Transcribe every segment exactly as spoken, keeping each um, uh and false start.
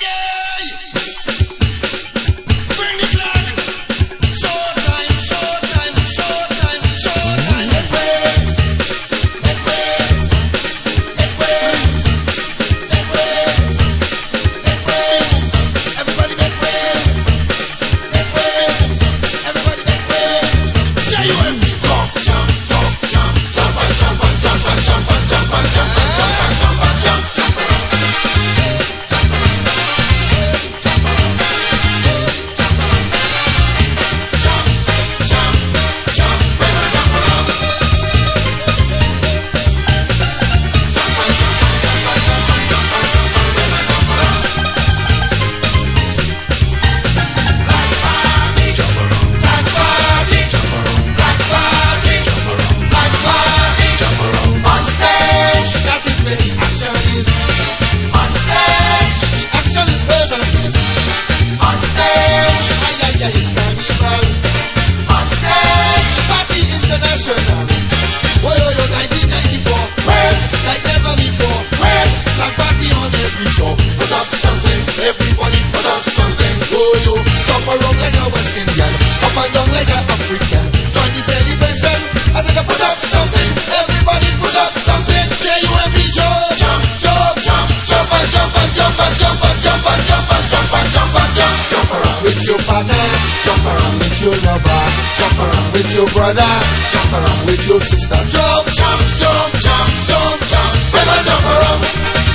with your brother, jump around with your sister. Jump, jump, jump, jump, jump, jump. Never jump around.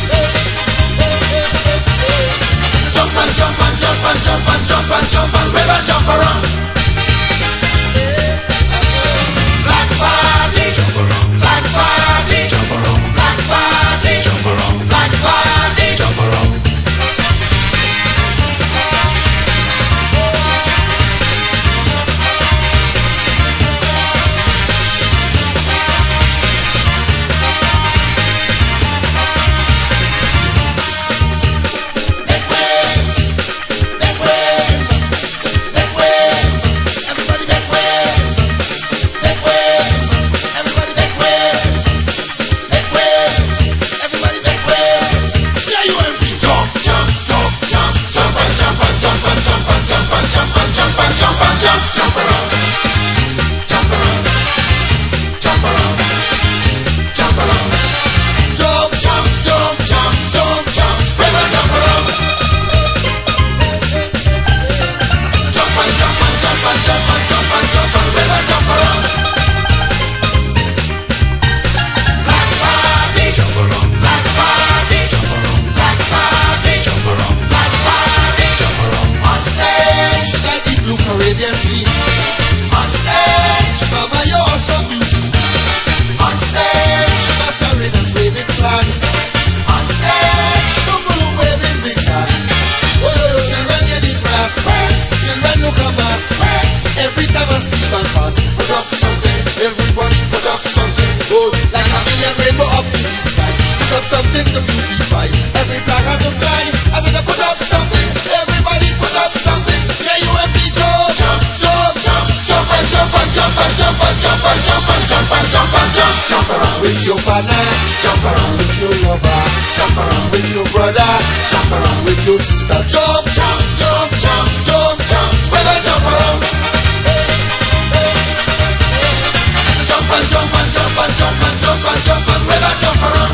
Jump and jump and jump and jump and jump and jump and never jump around. Black party, jump around. Black party, jump around. Black party, jump around. Black party, jump around. With your partner, jump around with your lover, jump around with your brother, jump around with your sister. Jump, jump, jump, jump, jump, jump, never jump around. Jump and jump and jump and jump and jump and jump and never jump around.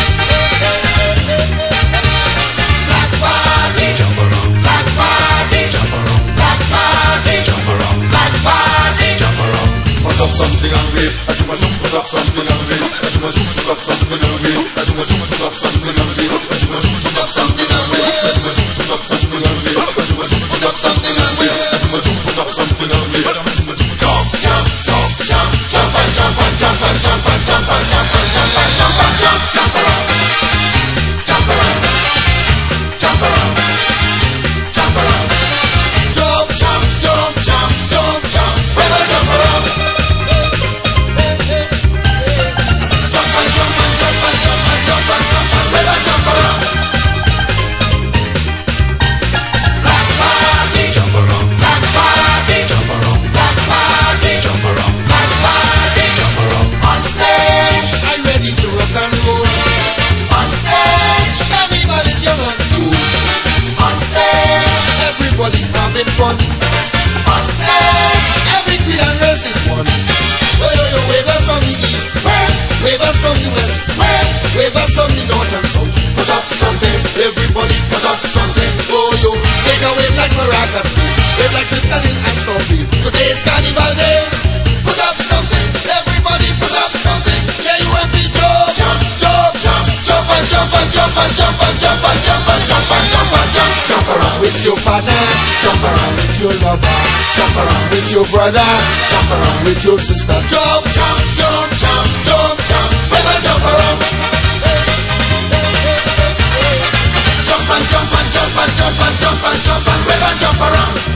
Black party, jump around. Black party, jump around. Black party, jump around. Black party, jump around. Put up something and wave, I do my zoom, put up something and wave, I do my zoom, put up something and wave, I do my zoom, put up something and wave, I do my zoom, put up something and wave, I do my zoom, put up something and wave, I do my zoom, put up something and wave, I do my zoom, put up something and wave, I do my zoom, jump, jump, jump, jump, jump and jump and jump and jump and jump and jump and jump and jump and jump, jump around, jump around, jump around, jump around, Jump, jump, jump, jump, jump, jump, never jump around. jump and jump and jump and jump and jump and jump and fun. On stage, every creed and race is one. Yo, yo, yo, wavers from the east, wavers from the west, wavers from the north and south. Put up something, everybody put up something. Oh, yo, make a wave like maracas, wave like Clifton and Stormy. Today's Carnival Day. Put up something, everybody put up something. K U M P, jump, jump, jump, jump, jump and jump and jump and jump and jump and jump and jump and jump and jump. Jump around with your partner, jump around with your lover, jump around with your brother, jump around with your sister. Jump, jump, jump, jump, jump, jump, wave and jump around. Jump and jump and jump and jump and jump and jump and wave and jump around.